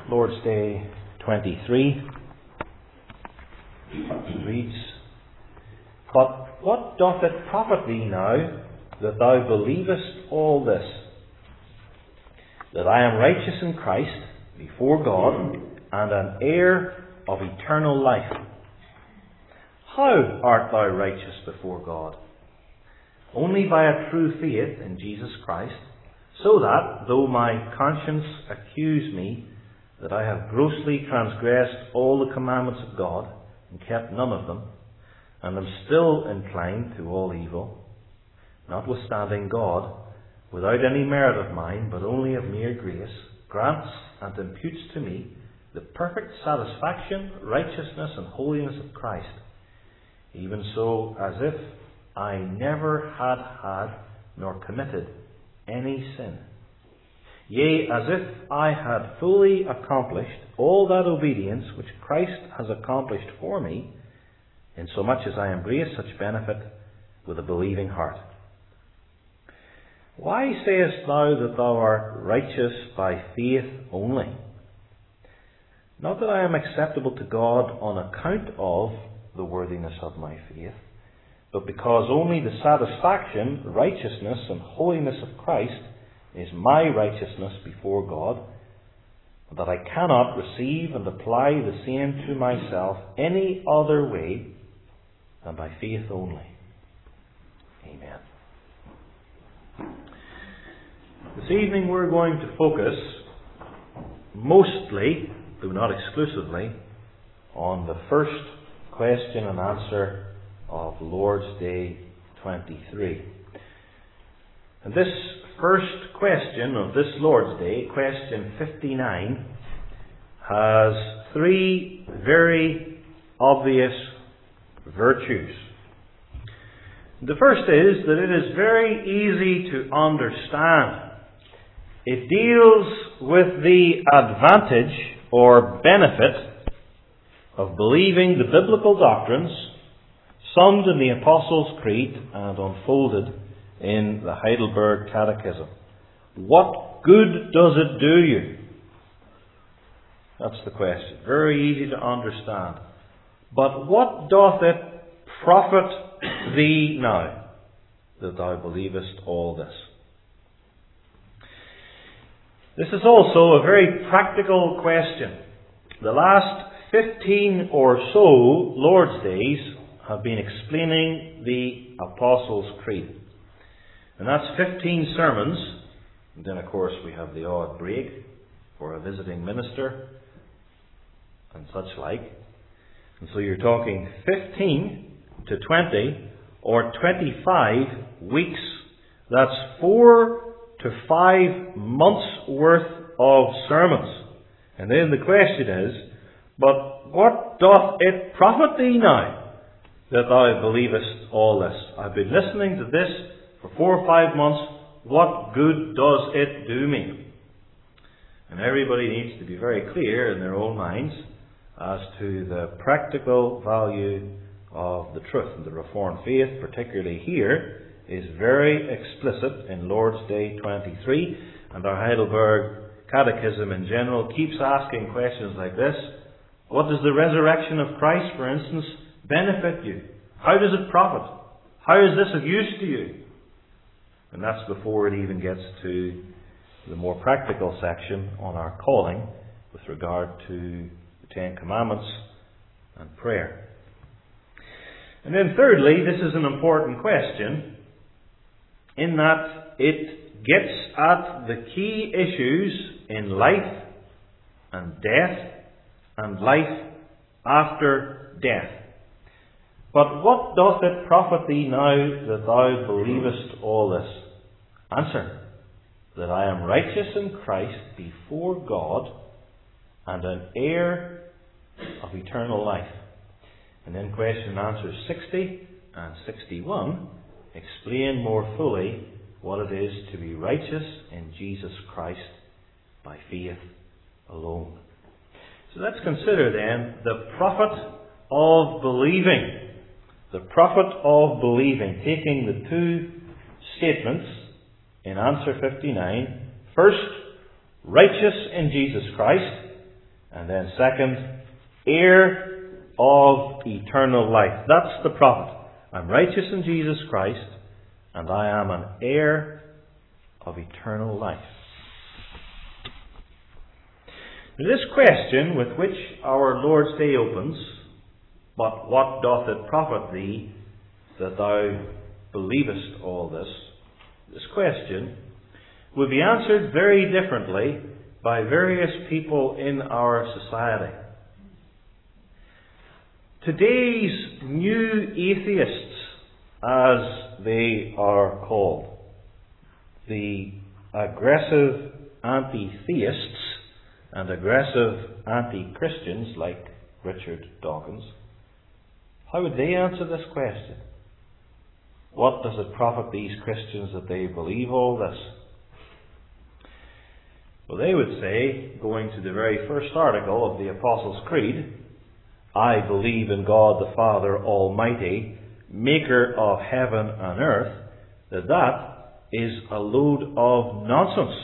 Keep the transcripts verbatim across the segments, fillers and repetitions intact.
Lord's Day twenty-three reads, "But what doth it profit thee now that thou believest all this, that I am righteous in Christ before God, and an heir of eternal life? How art thou righteous before God? Only by a true faith in Jesus Christ, so that, though my conscience accuse me that I have grossly transgressed all the commandments of God, and kept none of them, and am still inclined to all evil, notwithstanding God, without any merit of mine, but only of mere grace, grants and imputes to me the perfect satisfaction, righteousness, and holiness of Christ, even so as if I never had had nor committed any sin. Yea, as if I had fully accomplished all that obedience which Christ has accomplished for me, insomuch as I embrace such benefit with a believing heart. Why sayest thou that thou art righteous by faith only? Not that I am acceptable to God on account of the worthiness of my faith, but because only the satisfaction, righteousness, and holiness of Christ is my righteousness before God, and that I cannot receive and apply the same to myself any other way than by faith only. Amen." This evening we're going to focus mostly, though not exclusively, on the first question and answer of Lord's Day twenty-three. And this first question of this Lord's Day, question fifty-nine, has three very obvious virtues. The first is that it is very easy to understand. It deals with the advantage or benefit of believing the biblical doctrines summed in the Apostles' Creed and unfolded in the Heidelberg Catechism. What good does it do you? That's the question. Very easy to understand. But what doth it profit thee now that thou believest all this? This is also a very practical question. The last fifteen or so Lord's Days have been explaining the Apostles' Creed. And that's fifteen sermons. And then, of course, we have the odd break for a visiting minister and such like. And so you're talking fifteen to twenty or twenty-five weeks. That's four to five months worth of sermons. And then the question is, but what doth it profit thee now that thou believest all this? I've been listening to this for four or five months. What good does it do me? And everybody needs to be very clear in their own minds as to the practical value of the truth. And the Reformed faith, particularly here, is very explicit in Lord's Day twenty-three, and our Heidelberg Catechism in general keeps asking questions like this. What does the resurrection of Christ, for instance, benefit you? How does it profit? How is this of use to you? And that's before it even gets to the more practical section on our calling with regard to the Ten Commandments and prayer. And then thirdly, this is an important question in that it gets at the key issues in life and death and life after death. But what doth it profit thee now that thou believest all this? Answer: that I am righteous in Christ before God, and an heir of eternal life. And then question and answers sixty and sixty-one explain more fully what it is to be righteous in Jesus Christ by faith alone. So let's consider then the profit of believing. The profit of believing, taking the two statements in answer fifty-nine. First, righteous in Jesus Christ, And then second, heir of eternal life. That's the prophet. I'm righteous in Jesus Christ, and I am an heir of eternal life. Now, this question with which our Lord's Day opens, but what doth it profit thee that thou believest all this? This question will be answered very differently by various people in our society. Today's new atheists, as they are called, the aggressive anti-theists and aggressive anti-Christians like Richard Dawkins, how would they answer this question? What does it profit these Christians that they believe all this? Well, they would say, going to the very first article of the Apostles' Creed, I believe in God the Father Almighty, maker of heaven and earth, that that is a load of nonsense.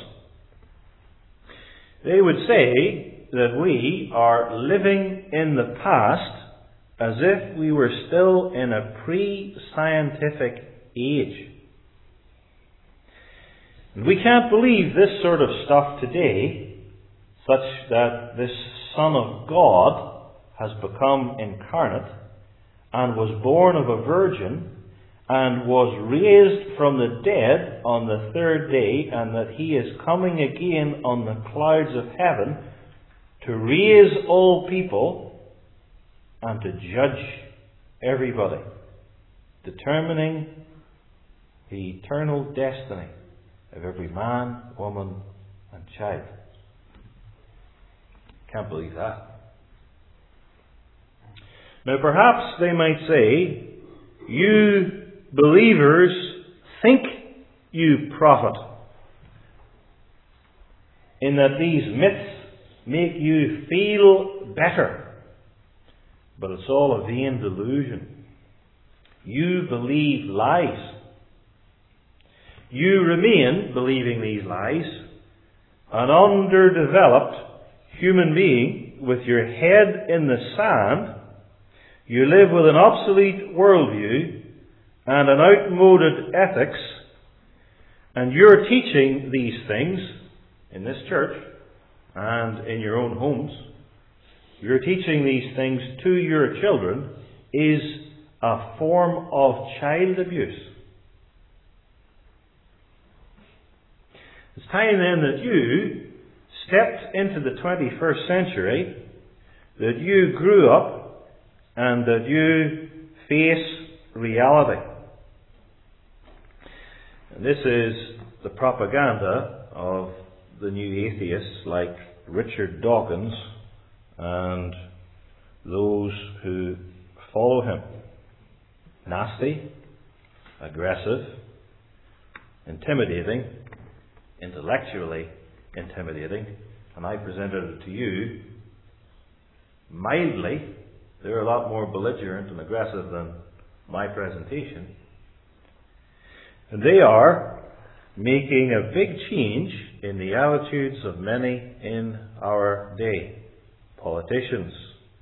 They would say that we are living in the past as if we were still in a pre-scientific age. And we can't believe this sort of stuff today, such that this Son of God has become incarnate and was born of a virgin and was raised from the dead on the third day, and that he is coming again on the clouds of heaven to raise all people and to judge everybody, determining the eternal destiny of every man, woman, and child. Can't believe that. Now perhaps they might say, you believers think you profit in that these myths make you feel better. But it's all a vain delusion. You believe lies. You remain believing these lies, an underdeveloped human being with your head in the sand. You live with an obsolete worldview and an outmoded ethics, and you're teaching these things in this church and in your own homes. You're teaching these things to your children is a form of child abuse. It's time then that you stepped into the twenty-first century, that you grew up, and that you face reality. And this is the propaganda of the new atheists like Richard Dawkins and those who follow him. Nasty, aggressive, intimidating, intellectually intimidating, and I presented it to you mildly. They're a lot more belligerent and aggressive than my presentation. And they are making a big change in the attitudes of many in our day. Politicians,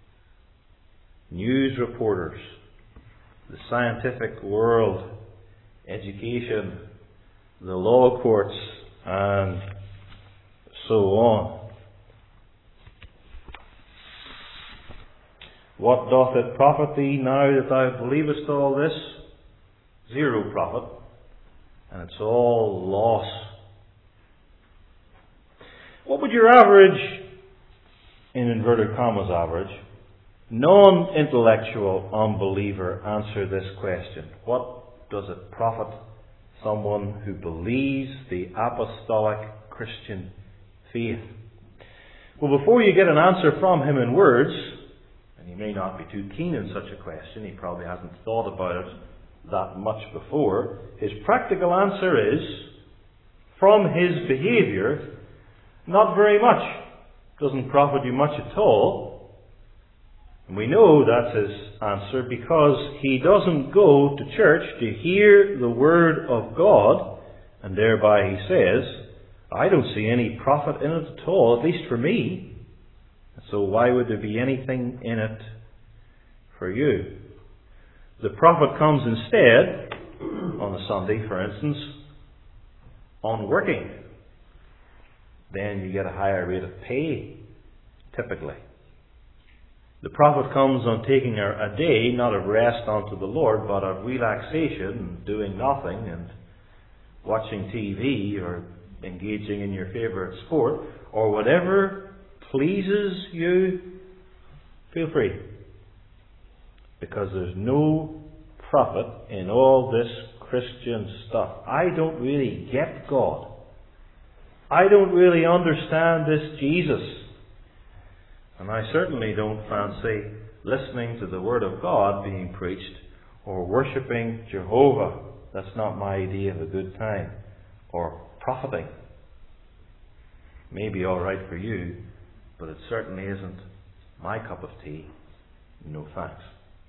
news reporters, the scientific world, education, the law courts, and so on. What doth it profit thee now that thou believest all this? Zero profit, and it's all loss. What would your average, in inverted commas average, non-intellectual unbeliever answer this question? What does it profit someone who believes the apostolic Christian faith? Well, before you get an answer from him in words, and he may not be too keen in such a question, he probably hasn't thought about it that much before, his practical answer is, from his behaviour, not very much. Doesn't profit you much at all. And we know that's his answer because he doesn't go to church to hear the Word of God, and thereby he says, I don't see any profit in it at all, at least for me. That's So why would there be anything in it for you? The profit comes instead, on a Sunday for instance, on working. Then you get a higher rate of pay, typically. The profit comes on taking a, a day, not of rest unto the Lord, but of relaxation, and doing nothing, and watching T V, or engaging in your favourite sport, or whatever pleases you. Feel free. Because there's no profit in all this Christian stuff. I don't really get God. I don't really understand this Jesus. And I certainly don't fancy listening to the Word of God being preached or worshipping Jehovah. That's not my idea of a good time. Or profiting. Maybe all right for you, but it certainly isn't my cup of tea. No thanks.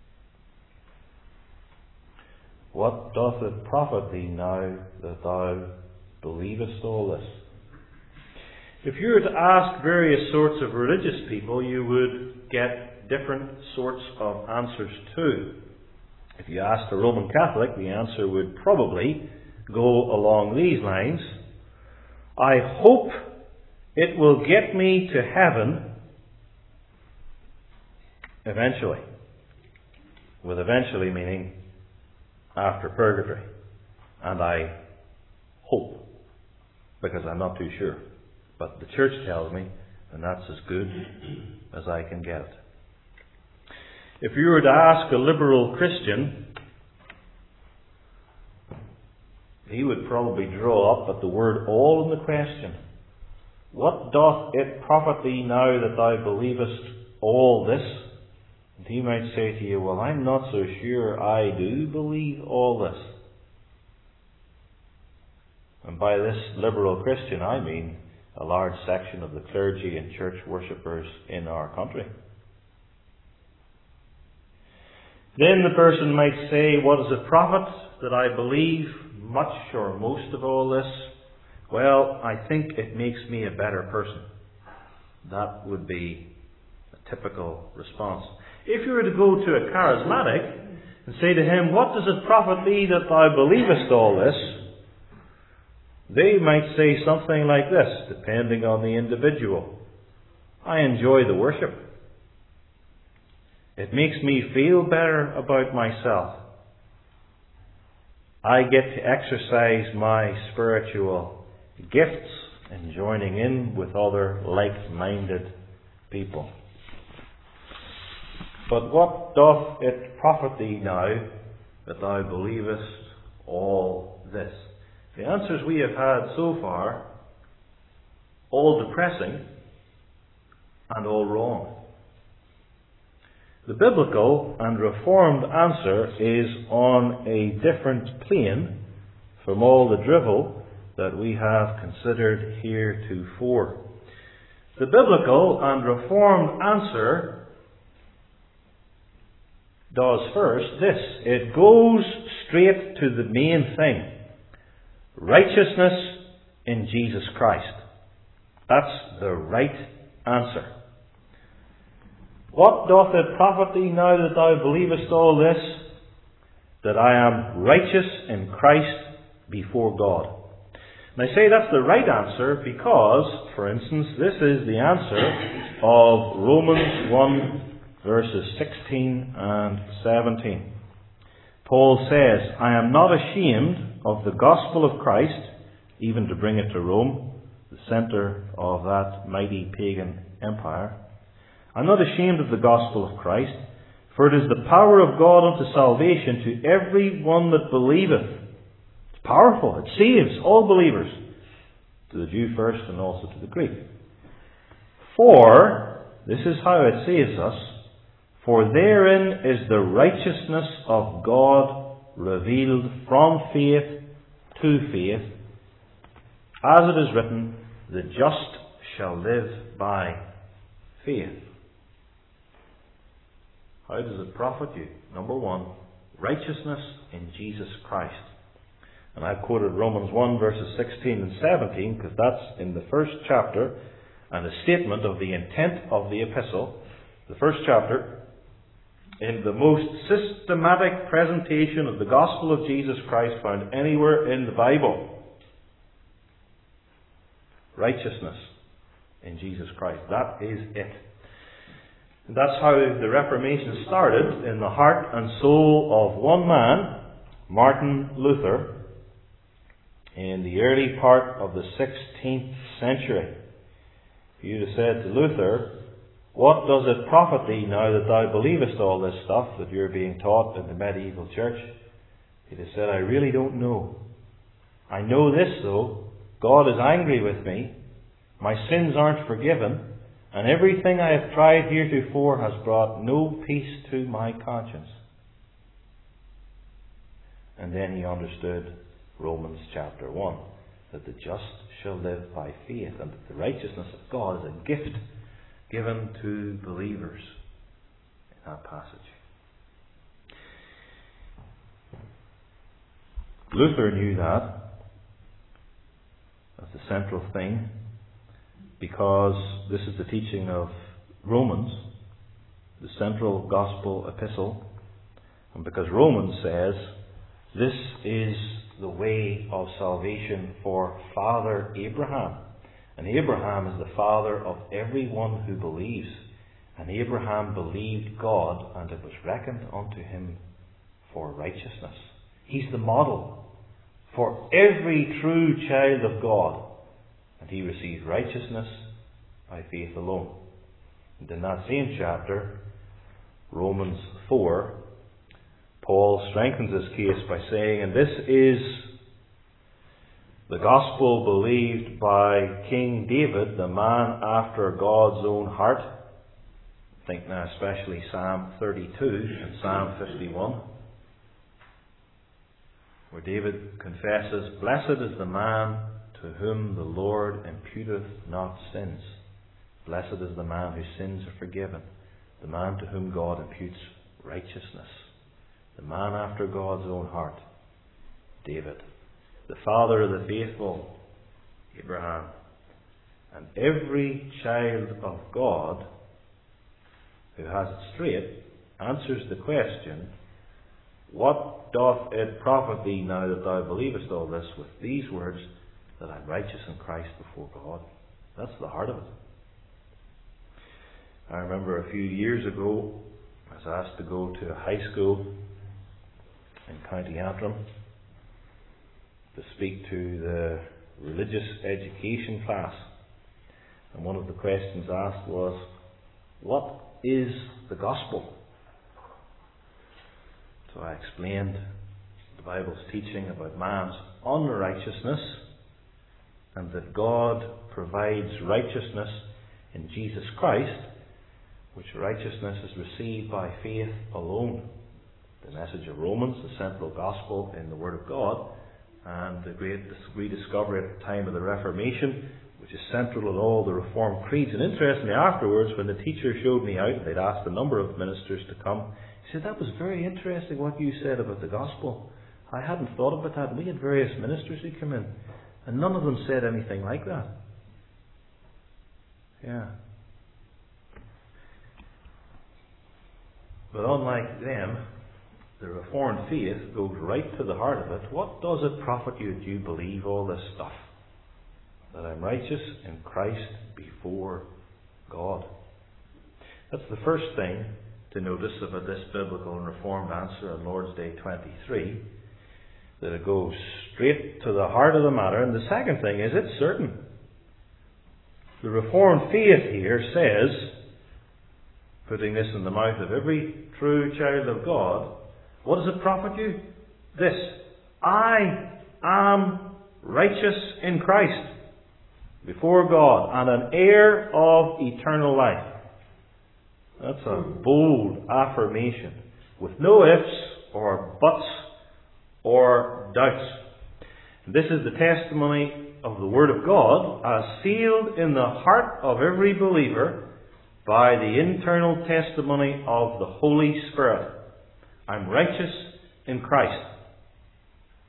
What doth it profit thee now that thou believest all this? If you were to ask various sorts of religious people, you would get different sorts of answers too. If you asked a Roman Catholic, the answer would probably go along these lines. I hope it will get me to heaven eventually. With eventually meaning after purgatory. And I hope, because I'm not too sure. But the church tells me, and that's as good as I can get it. If you were to ask a liberal Christian, he would probably draw up at the word all in the question. What doth it profit thee now that thou believest all this? And he might say to you, well, I'm not so sure I do believe all this. And by this liberal Christian, I mean a large section of the clergy and church worshippers in our country. Then the person might say, what is it profit that I believe much or most of all this? Well, I think it makes me a better person. That would be a typical response. If you were to go to a charismatic and say to him, what does it profit thee that thou believest all this? They might say something like this, depending on the individual. I enjoy the worship. It makes me feel better about myself. I get to exercise my spiritual gifts in joining in with other like-minded people. But what doth it profit thee now that thou believest all this? The answers we have had so far, all depressing and all wrong. The biblical and reformed answer is on a different plane from all the drivel that we have considered heretofore. The biblical and reformed answer does first this. It goes straight to the main thing. Righteousness in Jesus Christ. That's the right answer. What doth it profit thee now that thou believest all this? That I am righteous in Christ before God. And I say that's the right answer because, for instance, this is the answer of Romans one verses sixteen and seventeen. Paul says, I am not ashamed of the gospel of Christ, even to bring it to Rome, the centre of that mighty pagan empire. I'm not ashamed of the gospel of Christ, for it is the power of God unto salvation to every one that believeth. It's powerful. It saves all believers, to the Jew first and also to the Greek. For, this is how it saves us, for therein is the righteousness of God revealed from faith to faith, as it is written, the just shall live by faith. How does it profit you? Number one, righteousness in Jesus Christ. And I've quoted Romans one verses sixteen and seventeen because that's in the first chapter and a statement of the intent of the epistle, the first chapter, in the most systematic presentation of the gospel of Jesus Christ found anywhere in the Bible. Righteousness in Jesus Christ. That is it. And that's how the Reformation started, in the heart and soul of one man, Martin Luther, in the early part of the sixteenth century. If you'd have said to Luther, "What does it profit thee now that thou believest all this stuff that you're being taught in the medieval church?" he'd have said, "I really don't know. I know this though, God is angry with me, my sins aren't forgiven, and everything I have tried heretofore has brought no peace to my conscience." And then he understood Romans chapter one, that the just shall live by faith, and that the righteousness of God is a gift given to believers in that passage. Luther knew that as the central thing, because this is the teaching of Romans, the central gospel epistle, and because Romans says this is the way of salvation for Father Abraham. And Abraham is the father of everyone who believes. And Abraham believed God, and it was reckoned unto him for righteousness. He's the model for every true child of God. And he received righteousness by faith alone. And in that same chapter, Romans four, Paul strengthens his case by saying, "And this is the gospel believed by King David, the man after God's own heart." Think now especially Psalm thirty-two and Psalm fifty-one, where David confesses, "Blessed is the man to whom the Lord imputeth not sins. Blessed is the man whose sins are forgiven, the man to whom God imputes righteousness." The man after God's own heart, David. The father of the faithful, Abraham. And every child of God who has it straight answers the question, "What doth it profit thee now that thou believest all this?" with these words, that I'm righteous in Christ before God. That's the heart of it. I remember a few years ago, I was asked to go to a high school in County Antrim to speak to the religious education class. And one of the questions asked was, "What is the gospel?" So I explained the Bible's teaching about man's unrighteousness, and that God provides righteousness in Jesus Christ, which righteousness is received by faith alone. The message of Romans, the central gospel in the Word of God, and the great rediscovery at the time of the Reformation, which is central in all the Reformed creeds. And interestingly, afterwards, when the teacher showed me out, they'd asked a number of ministers to come, he said, "That was very interesting what you said about the gospel. I hadn't thought about that." And we had various ministers who come in, and none of them said anything like that. Yeah. But unlike them, the Reformed faith goes right to the heart of it. What does it profit you that you believe all this stuff? That I'm righteous in Christ before God. That's the first thing to notice about this biblical and Reformed answer on Lord's Day twenty-three. That it goes straight to the heart of the matter. And the second thing is, it's certain. The Reformed faith here says, putting this in the mouth of every true child of God, what does it profit you? This: I am righteous in Christ before God, and an heir of eternal life. That's a bold affirmation, with no ifs or buts or doubts. This is the testimony of the Word of God, as sealed in the heart of every believer by the internal testimony of the Holy Spirit. I'm righteous in Christ.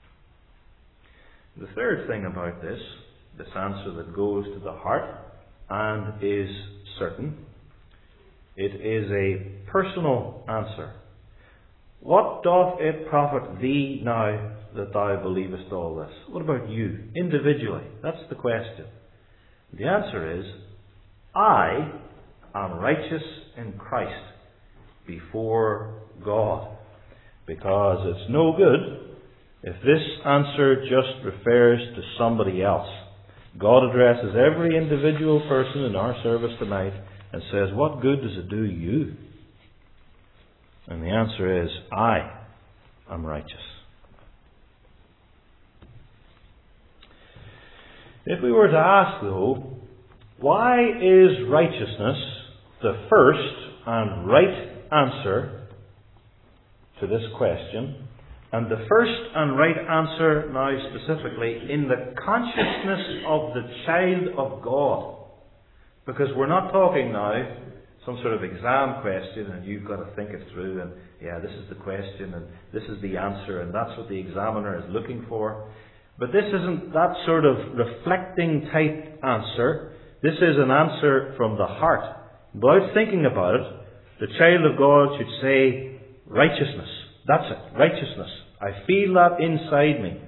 The third thing about this, this answer that goes to the heart and is certain. It is a personal answer. What doth it profit thee now that thou believest all this? What about you, individually? That's the question. The answer is, I am righteous in Christ before God. Because it's no good if this answer just refers to somebody else. God addresses every individual person in our service tonight and says, what good does it do you? And the answer is, I am righteous. If we were to ask, though, why is righteousness the first and right answer to this question, and the first and right answer now specifically in the consciousness of the child of God? Because we're not talking now some sort of exam question and you've got to think it through and yeah, this is the question and this is the answer and that's what the examiner is looking for. But this isn't that sort of reflecting type answer. This is an answer from the heart. Without thinking about it, the child of God should say, righteousness. That's it. Righteousness. I feel that inside me.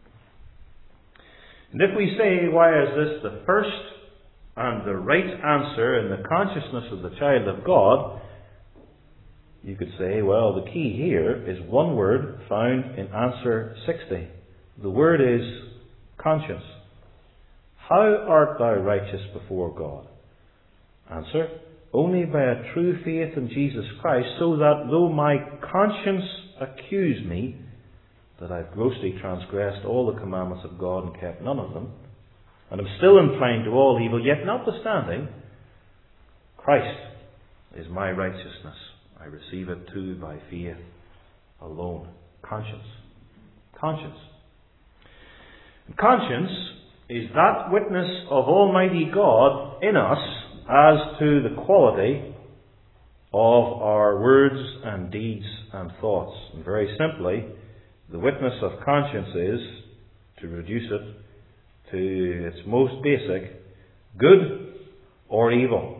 And if we say, why is this the first and the right answer in the consciousness of the child of God? You could say, well, the key here is one word found in answer sixty. The word is conscience. How art thou righteous before God? Answer, only by a true faith in Jesus Christ, so that though my conscience accuse me that I've grossly transgressed all the commandments of God and kept none of them, and am still inclined to all evil, yet notwithstanding, Christ is my righteousness. I receive it too by faith alone. Conscience. Conscience. And conscience is that witness of Almighty God in us as to the quality of our words and deeds and thoughts. And very simply, the witness of conscience is, to reduce it to its most basic, good or evil.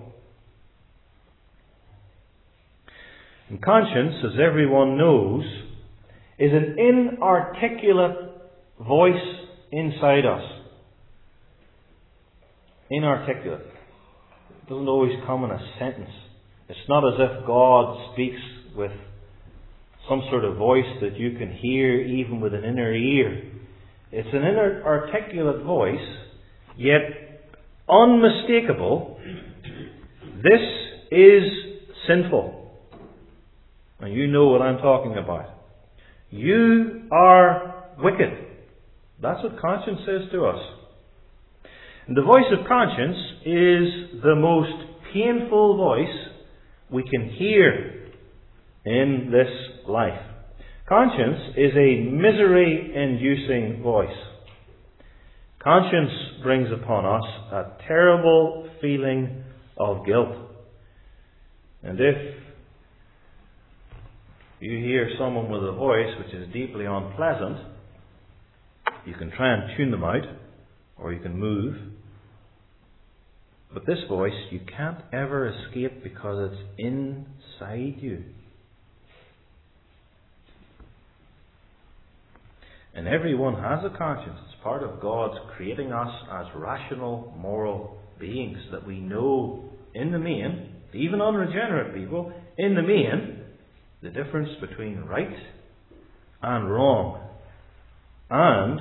And conscience, as everyone knows, is an inarticulate voice inside us. Inarticulate. It doesn't always come in a sentence. It's not as if God speaks with some sort of voice that you can hear even with an inner ear. It's an inarticulate voice, yet unmistakable. This is sinful. And you know what I'm talking about. You are wicked. That's what conscience says to us. And the voice of conscience is the most painful voice we can hear in this life. Conscience is a misery-inducing voice. Conscience brings upon us a terrible feeling of guilt. And if you hear someone with a voice which is deeply unpleasant, you can try and tune them out, or you can move. But this voice you can't ever escape because it's inside you. And everyone has a conscience. It's part of God's creating us as rational, moral beings, that we know in the main, even unregenerate people, in the main, the difference between right and wrong. And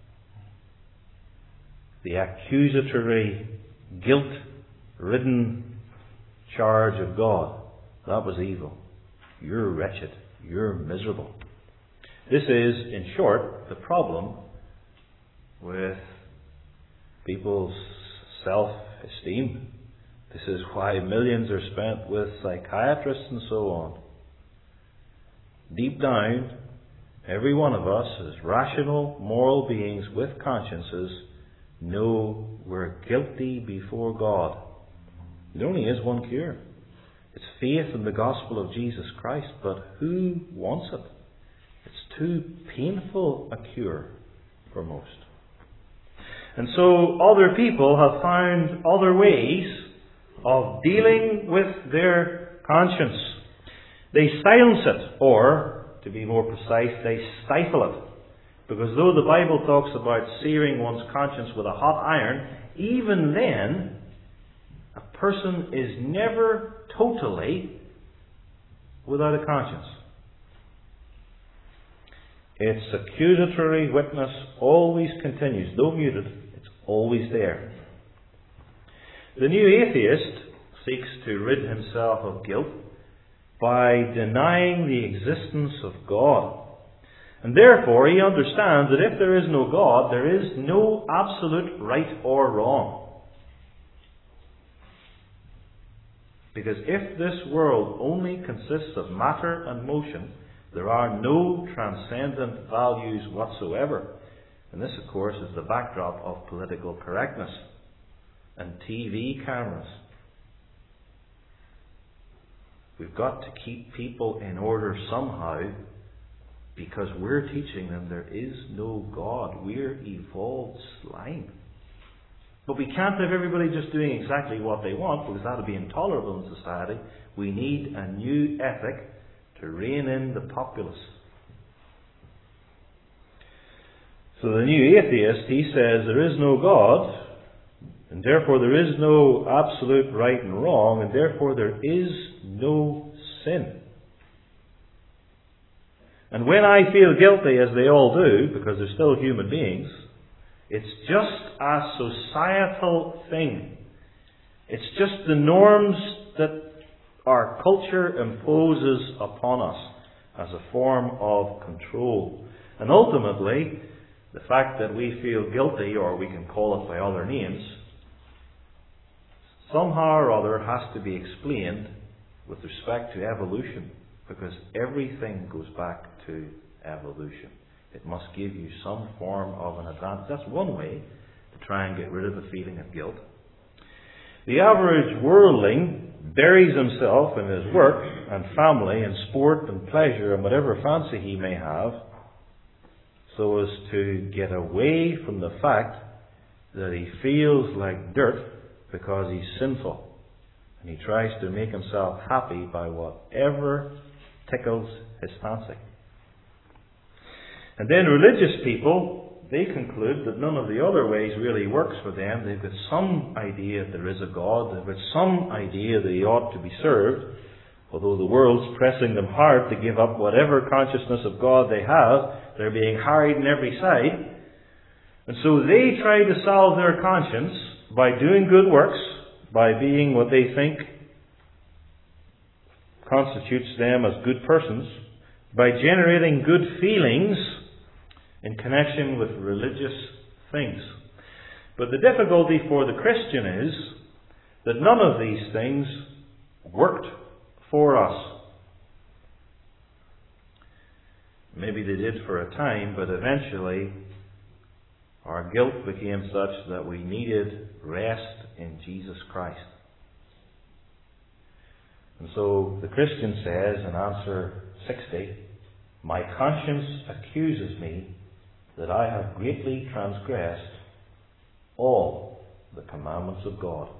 the accusatory, guilt-ridden charge of God. That was evil. You're wretched. You're miserable. This is, in short, the problem with people's self-esteem. This is why millions are spent with psychiatrists and so on. Deep down, every one of us, as rational, moral beings with consciences, know we're guilty before God. There only is one cure. It's faith in the gospel of Jesus Christ, but who wants it? It's too painful a cure for most. And so other people have found other ways of dealing with their conscience. They silence it, or, to be more precise, they stifle it. Because though the Bible talks about searing one's conscience with a hot iron, even then, a person is never totally without a conscience. Its accusatory witness always continues. Though muted, it's always there. The new atheist seeks to rid himself of guilt by denying the existence of God. And therefore he understands that if there is no God, there is no absolute right or wrong. Because if this world only consists of matter and motion, there are no transcendent values whatsoever. And this, of course, is the backdrop of political correctness and T V cameras. We've got to keep people in order somehow, because we're teaching them there is no God. We're evolved slime. But we can't have everybody just doing exactly what they want, because that would be intolerable in society. We need a new ethic to rein in the populace. So the new atheist, he says there is no God, and therefore there is no absolute right and wrong, and therefore there is no sin. And when I feel guilty, as they all do, because they're still human beings, it's just a societal thing. It's just the norms that our culture imposes upon us as a form of control. And ultimately, the fact that we feel guilty, or we can call it by other names, somehow or other has to be explained with respect to evolution, because everything goes back to evolution. It must give you some form of an advantage. That's one way to try and get rid of the feeling of guilt. The average worldling buries himself in his work and family and sport and pleasure and whatever fancy he may have, so as to get away from the fact that he feels like dirt because he's sinful. And he tries to make himself happy by whatever tickles his fancy. And then religious people, they conclude that none of the other ways really works for them. They've got some idea that there is a God. They've got some idea that he ought to be served. Although the world's pressing them hard to give up whatever consciousness of God they have, they're being harried on every side. And so they try to salve their conscience by doing good works, by being what they think constitutes them as good persons, by generating good feelings in connection with religious things. But the difficulty for the Christian is that none of these things worked for us. Maybe they did for a time, but eventually our guilt became such that we needed rest in Jesus Christ. And so the Christian says in answer sixty, "My conscience accuses me that I have greatly transgressed all the commandments of God."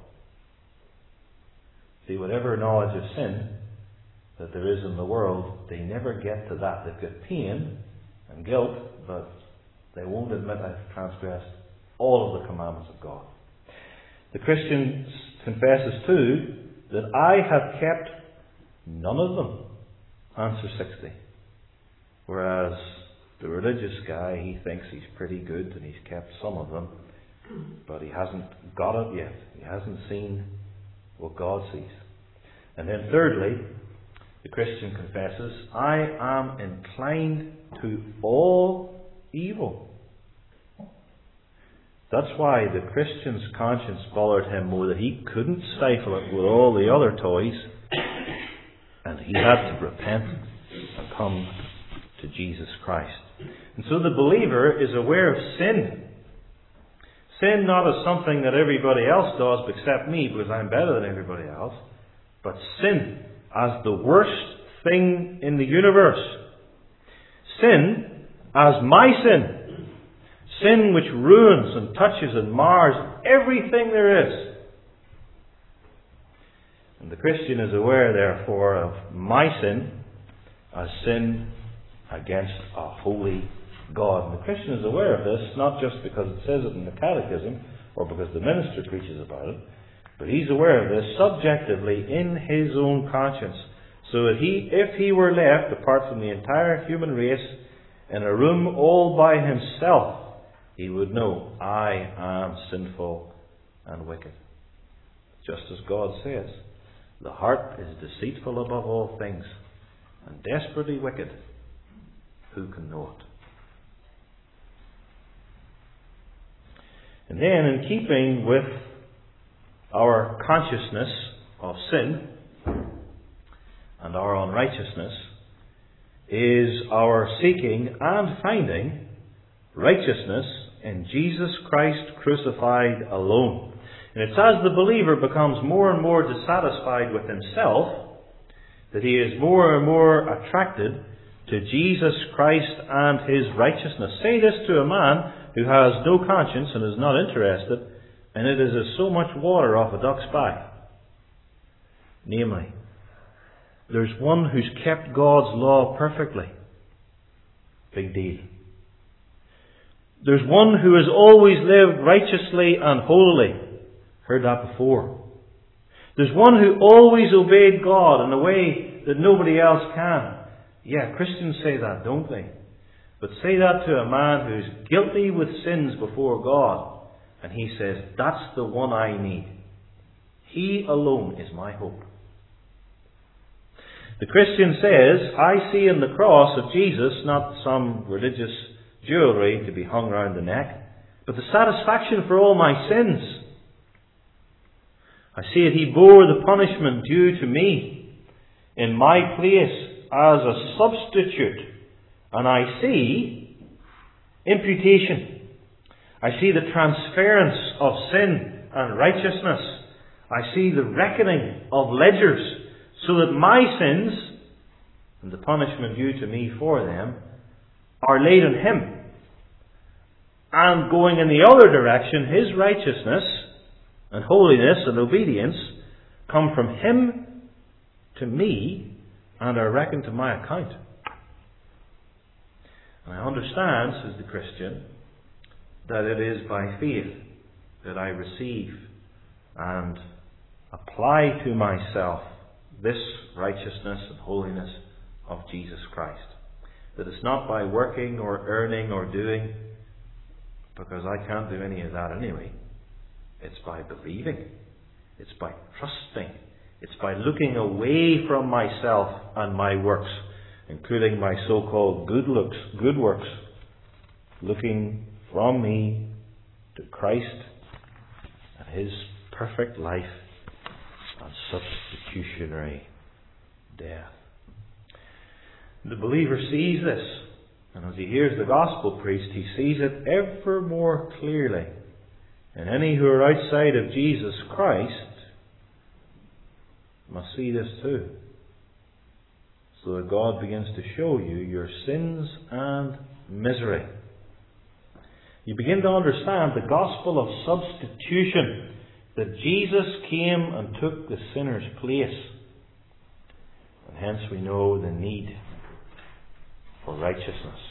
See, whatever knowledge of sin that there is in the world, they never get to that. They've got pain and guilt, but they won't admit I've transgressed all of the commandments of God. The Christian confesses too that I have kept none of them. Answer sixty. Whereas the religious guy, he thinks he's pretty good and he's kept some of them, but he hasn't got it yet. He hasn't seen what God sees. And then thirdly, the Christian confesses, I am inclined to all evil. That's why the Christian's conscience bothered him more, that he couldn't stifle it with all the other toys, and he had to repent and come to Jesus Christ. And so the believer is aware of sin. Sin not as something that everybody else does except me, because I'm better than everybody else, but sin as the worst thing in the universe. Sin as my sin. Sin which ruins and touches and mars everything there is. And the Christian is aware, therefore, of my sin as sin against a holy God. And the Christian is aware of this, not just because it says it in the Catechism, or because the minister preaches about it, but he's aware of this subjectively in his own conscience. So that he, if he were left, apart from the entire human race, in a room all by himself, he would know, I am sinful and wicked. Just as God says, the heart is deceitful above all things, and desperately wicked. Who can know it? And then, in keeping with our consciousness of sin and our unrighteousness, is our seeking and finding righteousness in Jesus Christ crucified alone. And it's as the believer becomes more and more dissatisfied with himself that he is more and more attracted to Jesus Christ and his righteousness. Say this to a man who has no conscience and is not interested, and it is as so much water off a duck's back. Namely, there's one who's kept God's law perfectly. Big deal. There's one who has always lived righteously and holily. Heard that before. There's one who always obeyed God in a way that nobody else can. Yeah, Christians say that, don't they? But say that to a man who's guilty with sins before God, and he says, that's the one I need. He alone is my hope. The Christian says, I see in the cross of Jesus not some religious jewellery to be hung round the neck, but the satisfaction for all my sins. I see that He bore the punishment due to me in my place as a substitute. And I see imputation. I see the transference of sin and righteousness. I see the reckoning of ledgers, so that my sins and the punishment due to me for them are laid on Him. And going in the other direction, His righteousness and holiness and obedience come from Him to me and are reckoned to my account. And I understand, says the Christian, that it is by faith that I receive and apply to myself this righteousness and holiness of Jesus Christ. That it's not by working or earning or doing, because I can't do any of that anyway. It's by believing. It's by trusting. It's by looking away from myself and my works, including my so-called good looks, good works, looking from me to Christ and His perfect life and substitutionary death. The believer sees this, and as he hears the gospel preached, he sees it ever more clearly. And any who are outside of Jesus Christ must see this too, so that God begins to show you your sins and misery. You begin to understand the gospel of substitution, that Jesus came and took the sinner's place. And hence we know the need for righteousness.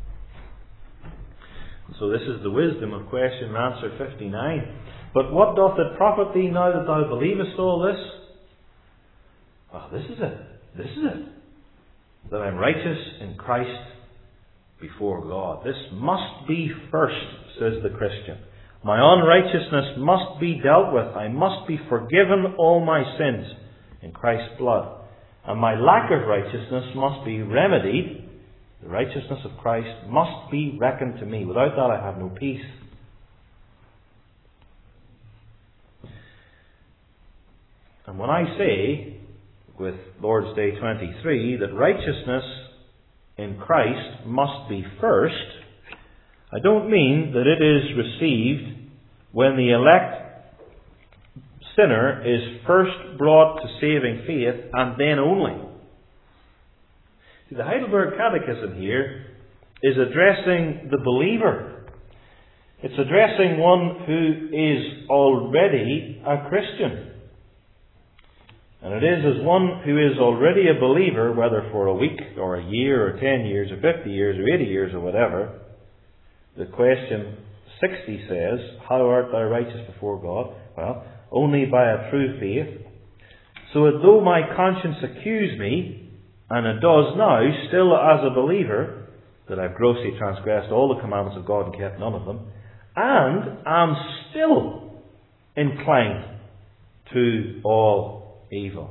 And so this is the wisdom of question and answer fifty-nine. But what doth it profit thee now that thou believest all this? Oh, this is it. This is it. That I'm righteous in Christ before God. This must be first, says the Christian. My unrighteousness must be dealt with. I must be forgiven all my sins in Christ's blood. And my lack of righteousness must be remedied. The righteousness of Christ must be reckoned to me. Without that I have no peace. And when I say, with Lord's Day twenty-three, that righteousness in Christ must be first, I don't mean that it is received when the elect sinner is first brought to saving faith and then only. See, the Heidelberg Catechism here is addressing the believer. It's addressing one who is already a Christian. And it is as one who is already a believer, whether for a week or a year or ten years or fifty years or eighty years or whatever. The question sixty says, how art thou righteous before God? Well, only by a true faith. So that though my conscience accuse me, and it does now, still as a believer, that I've grossly transgressed all the commandments of God and kept none of them, and am still inclined to all evil.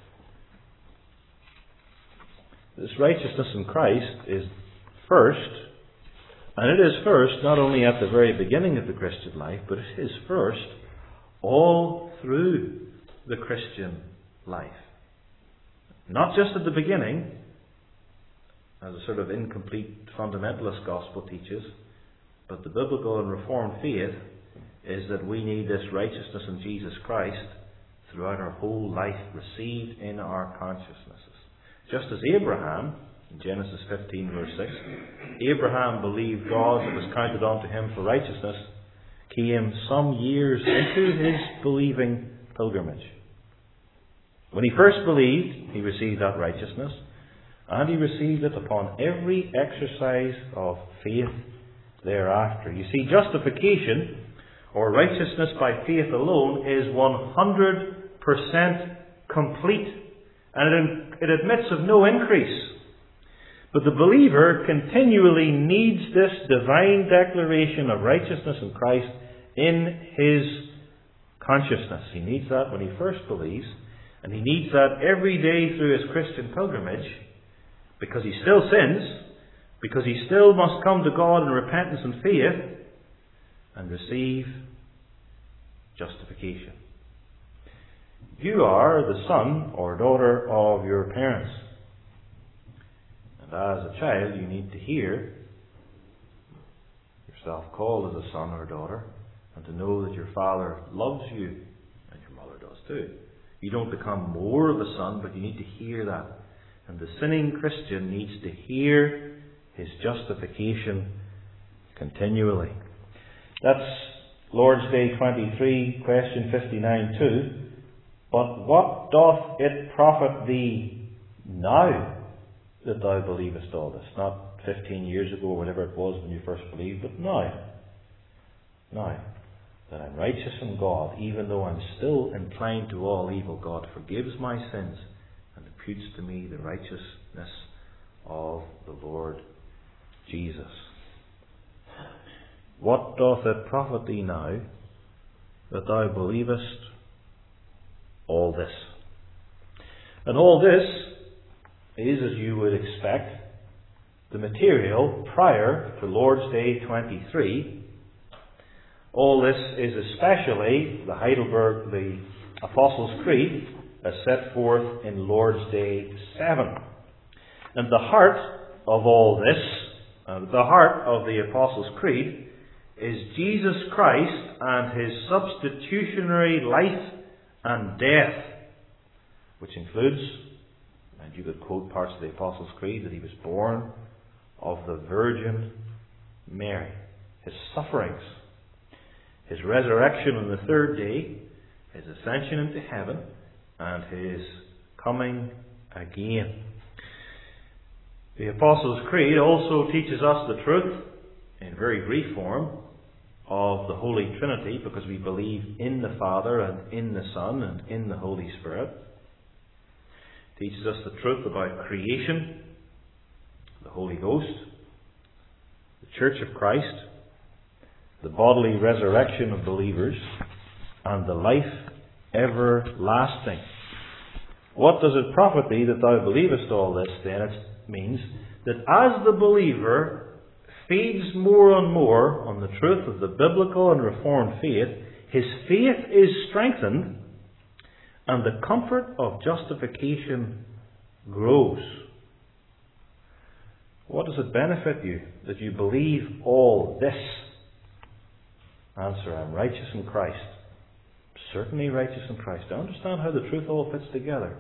This righteousness in Christ is first, and it is first not only at the very beginning of the Christian life, but it is first all through the Christian life. Not just at the beginning, as a sort of incomplete fundamentalist gospel teaches, but the biblical and reformed faith is that we need this righteousness in Jesus Christ throughout our whole life, received in our consciousnesses. Just as Abraham, in Genesis fifteen verse six, Abraham believed God, that was counted unto him for righteousness, came some years into his believing pilgrimage. When he first believed, he received that righteousness, and he received it upon every exercise of faith thereafter. You see, justification, or righteousness by faith alone, is one hundred percent complete, and it, it admits of no increase. But the believer continually needs this divine declaration of righteousness in Christ in his consciousness. He needs that when he first believes, and he needs that every day through his Christian pilgrimage, because he still sins, because he still must come to God in repentance and faith, and receive justification. You are the son or daughter of your parents. And as a child, you need to hear yourself called as a son or daughter, and to know that your father loves you, and your mother does too. You don't become more of a son, but you need to hear that. And the sinning Christian needs to hear his justification continually. That's Lord's Day twenty-three, question fifty-nine too. But what doth it profit thee now that thou believest all this? Not fifteen years ago or whatever it was when you first believed, but now. Now, that I'm righteous in God, even though I'm still inclined to all evil, God forgives my sins and imputes to me the righteousness of the Lord Jesus. What doth it profit thee now that thou believest all this? And all this is, as you would expect, the material prior to Lord's Day twenty-three. All this is especially the Heidelberg, the Apostles' Creed, as set forth in Lord's Day seven. And the heart of all this, uh, the heart of the Apostles' Creed, is Jesus Christ and his substitutionary life and death, which includes, and you could quote parts of the Apostles' Creed, that he was born of the Virgin Mary, his sufferings, his resurrection on the third day, his ascension into heaven, and his coming again. The Apostles' Creed also teaches us the truth, in very brief form, of the Holy Trinity, because we believe in the Father and in the Son and in the Holy Spirit. It teaches us the truth about creation, the Holy Ghost, the Church of Christ, the bodily resurrection of believers, and the life everlasting. What does it profit thee that thou believest all this? Then it means that as the believer feeds more and more on the truth of the biblical and reformed faith, his faith is strengthened, and the comfort of justification grows. What does it benefit you that you believe all this? Answer, I'm righteous in Christ. Certainly righteous in Christ. I understand how the truth all fits together.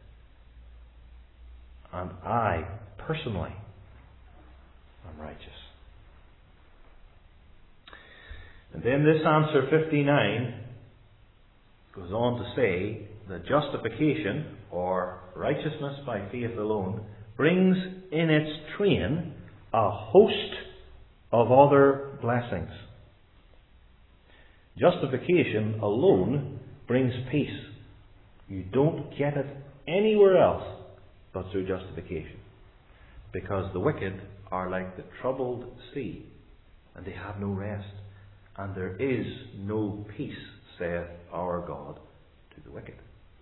And I, personally, am righteous. And then this answer fifty-nine goes on to say that justification, or righteousness by faith alone, brings in its train a host of other blessings. Justification alone brings peace. You don't get it anywhere else but through justification. Because the wicked are like the troubled sea, and they have no rest. And there is no peace, saith our God, to the wicked.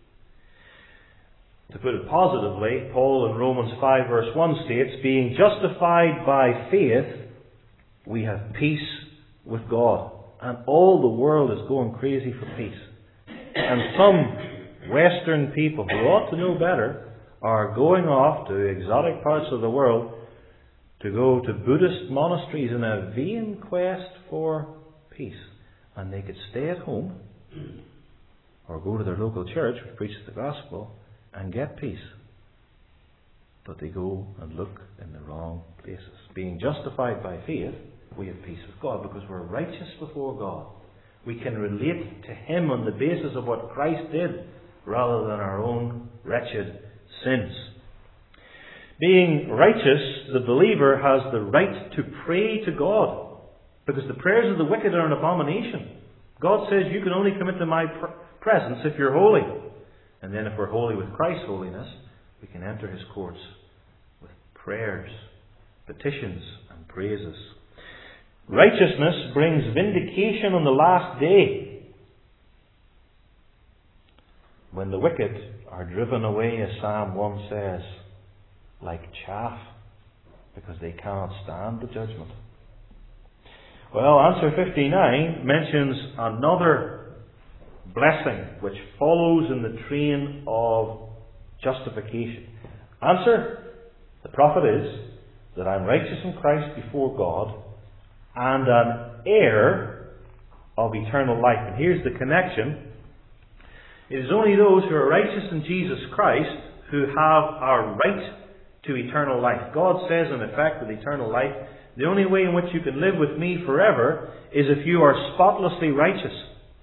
To put it positively, Paul in Romans five verse one states, being justified by faith, we have peace with God. And all the world is going crazy for peace. And some Western people who ought to know better are going off to exotic parts of the world to go to Buddhist monasteries in a vain quest for peace. And they could stay at home or go to their local church which preaches the gospel and get peace. But they go and look in the wrong places. Being justified by faith, we have peace with God because we're righteous before God. We can relate to Him on the basis of what Christ did rather than our own wretched sins. Being righteous, the believer has the right to pray to God because the prayers of the wicked are an abomination. God says you can only come into my pr- presence if you're holy. And then if we're holy with Christ's holiness, we can enter His courts with prayers, petitions and praises. Righteousness brings vindication on the last day, when the wicked are driven away, as Psalm one says, like chaff, because they cannot stand the judgment. Well, answer fifty-nine mentions another blessing which follows in the train of justification. Answer, the prophet is that I'm righteous in Christ before God and an heir of eternal life. And here's the connection. It is only those who are righteous in Jesus Christ who have a right to eternal life. God says, in effect, with eternal life, the only way in which you can live with me forever is if you are spotlessly righteous.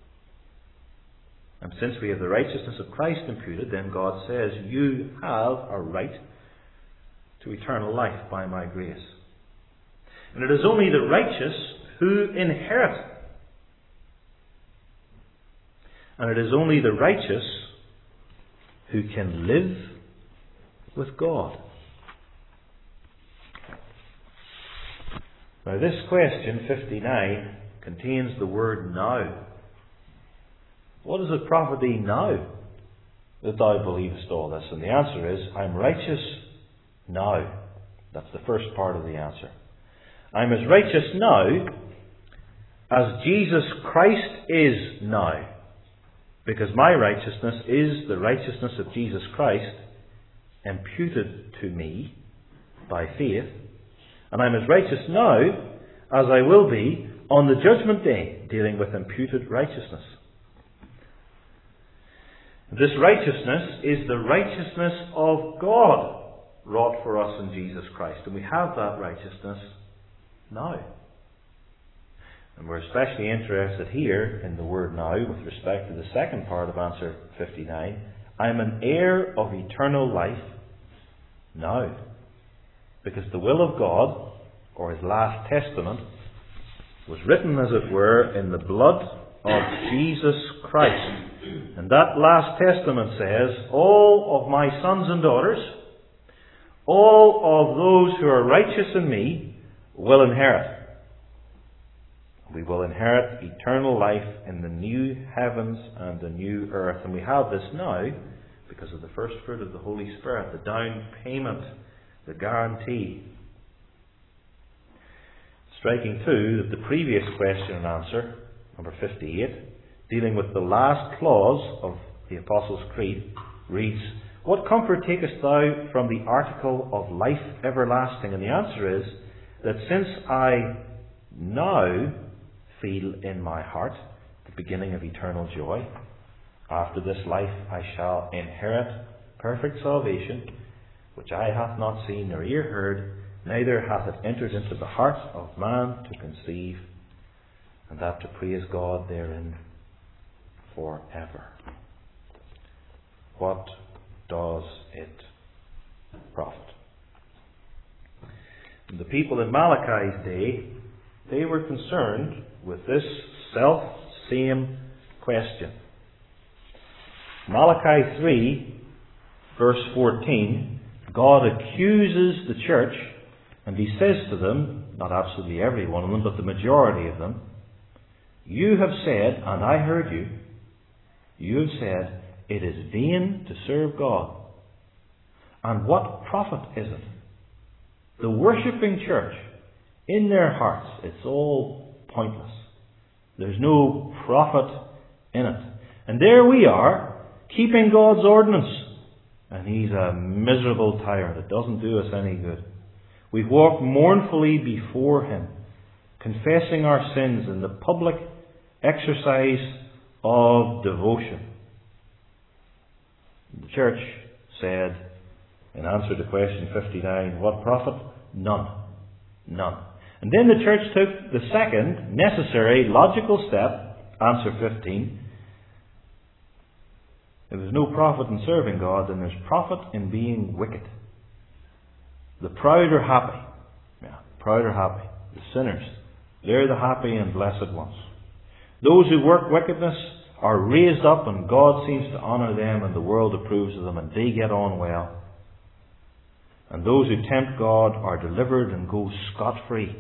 And since we have the righteousness of Christ imputed, then God says, you have a right to eternal life by my grace. And it is only the righteous who inherit. And it is only the righteous who can live with God. Now this question, fifty-nine, contains the word now. What does it profit thee now that thou believest all this? And the answer is, I'm righteous now. That's the first part of the answer. I'm as righteous now as Jesus Christ is now. Because my righteousness is the righteousness of Jesus Christ imputed to me by faith. And I'm as righteous now as I will be on the judgment day, dealing with imputed righteousness. This righteousness is the righteousness of God wrought for us in Jesus Christ. And we have that righteousness now. And we're especially interested here in the word now with respect to the second part of answer fifty-nine. I'm an heir of eternal life now. Because the will of God, or His last testament, was written, as it were, in the blood of Jesus Christ. And that last testament says, all of my sons and daughters, all of those who are righteous in me, will inherit. We will inherit eternal life in the new heavens and the new earth. And we have this now because of the first fruit of the Holy Spirit, the down payment, the guarantee. Striking too that the previous question and answer, number fifty-eight, dealing with the last clause of the Apostles' Creed, reads, what comfort takest thou from the article of life everlasting? And the answer is that since I now feel in my heart the beginning of eternal joy, after this life I shall inherit perfect salvation, which eye hath not seen nor ear heard, neither hath it entered into the heart of man to conceive and that to praise God therein forever. What does it profit? The people in Malachi's day, they were concerned with this self-same question. Malachi three, verse fourteen, God accuses the church, and He says to them, not absolutely every one of them, but the majority of them, you have said, and I heard you, you have said, it is vain to serve God. And what profit is it? The worshipping church, in their hearts, it's all pointless. There's no profit in it. And there we are, keeping God's ordinance. And He's a miserable tyrant. It doesn't do us any good. We walk mournfully before Him, confessing our sins in the public exercise of devotion. The church said, in answer to question fifty-nine, what profit? None. None. And then the church took the second necessary logical step, answer fifteen. If there's no profit in serving God, then there's profit in being wicked. The proud are happy. Yeah, proud are happy. The sinners, they're the happy and blessed ones. Those who work wickedness are raised up, and God seems to honour them, and the world approves of them, and they get on well. And those who tempt God are delivered and go scot-free.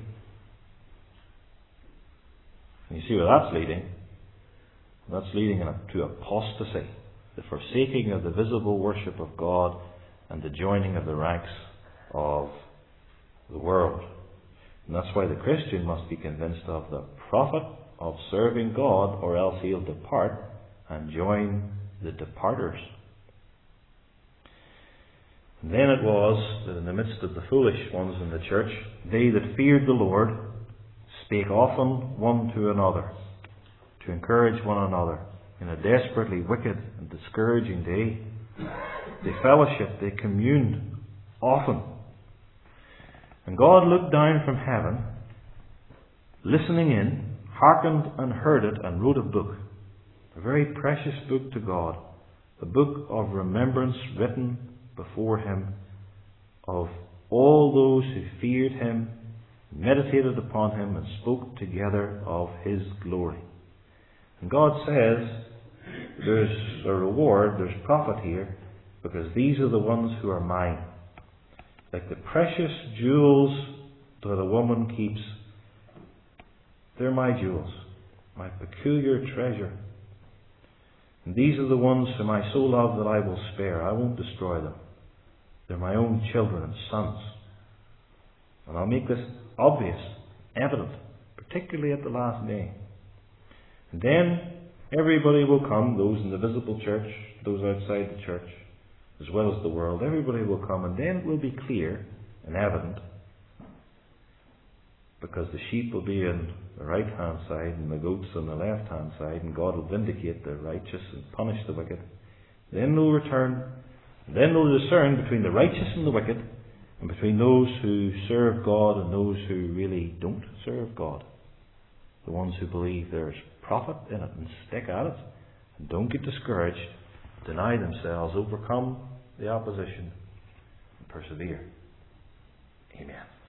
And you see where that's leading? That's leading to apostasy, the forsaking of the visible worship of God and the joining of the ranks of the world. And that's why the Christian must be convinced of the profit of serving God, or else he'll depart and join the departers. And then it was that in the midst of the foolish ones in the church, they that feared the Lord spake often one to another, to encourage one another in a desperately wicked and discouraging day. They fellowshiped, they communed often. And God looked down from heaven, listening in, hearkened and heard it, and wrote a book, a very precious book to God, a book of remembrance written before Him of all those who feared Him, meditated upon Him, and spoke together of His glory. And God says there's a reward, there's profit here, because these are the ones who are mine. Like the precious jewels that a woman keeps, they're my jewels, my peculiar treasure. And these are the ones whom I so love that I will spare. I won't destroy them. They're my own children and sons. And I'll make this obvious, evident, particularly at the last day. And then everybody will come, those in the visible church, those outside the church, as well as the world. Everybody will come, and then it will be clear and evident, because the sheep will be on the right hand side and the goats on the left hand side, and God will vindicate the righteous and punish the wicked. Then they'll return, and then they'll discern between the righteous and the wicked, and between those who serve God and those who really don't serve God. The ones who believe there's profit in it and stick at it, and don't get discouraged, deny themselves, overcome the opposition, and persevere. Amen.